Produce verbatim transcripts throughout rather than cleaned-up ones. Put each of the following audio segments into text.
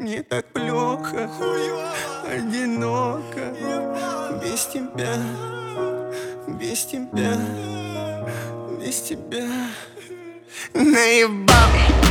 Мне так плохо, одиноко, без тебя, без тебя, без тебя. Наебал.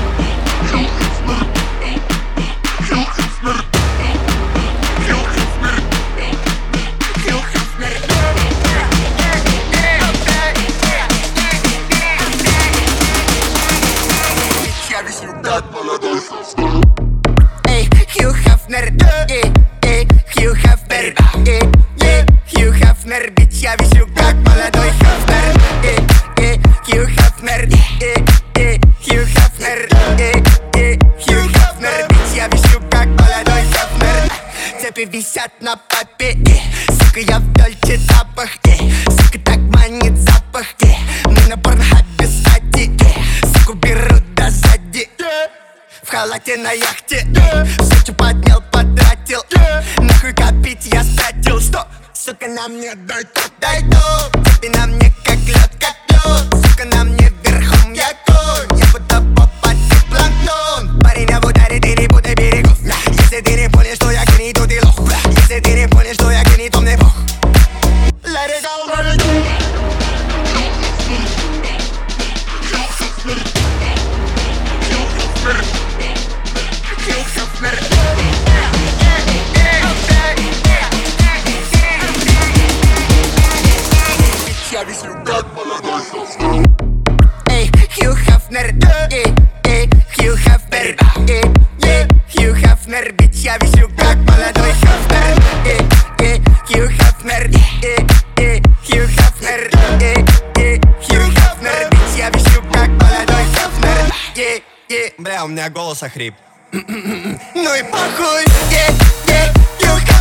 Эй, Хью Хафнер, эй, эй, Хью Хафнер, эй, эй, Хью Хафнер, бич, я висю как молодой Хафнер, эй, эй, Хью Хафнер, эй, эй, Хью Хафнер, эй, эй, Хью Хафнер, бич, я висю как молодой Хафнер. Цепи висят на попе, сука, я в дольче запах, сука, так манит запах, мы на порнхабе стати, суку берут до сзади. В халате на яхте, Сочи поднял, потратил, нахуй копить я стратил. Что, сука, на мне дай тут, дай тут. Цепи на мне как лед, как лед. Сука, на мне верхом я конь. Я будто попасть в планктон. Парень, я в ударе, ты не буду берегов. Если ты не понял, что я гений, то ты лох. Если ты не понял, что я гений, то мне бог. Let it go, let it go. Эй, Хью Хафнер, эй, эй, Хью Хафнер, эй, эй, Хью Хафнер, бич, я висю как молодой Хафнер, эй, эй, Хью Хафнер, эй, эй, Хью Хафнер, эй, эй, Хью Хафнер, бич, я висю как молодой Хафнер, эй, эй. Бля, у меня голос охрип. Ну и похуй, эй, эй, Хью Хафнер.